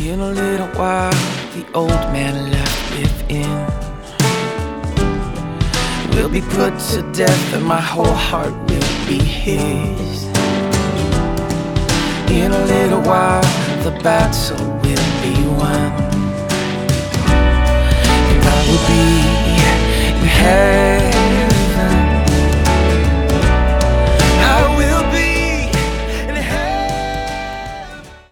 In a little while, the old man left within will be put to death, and my whole heart will be his. In a little while, the battle will be won, and I will be in heaven.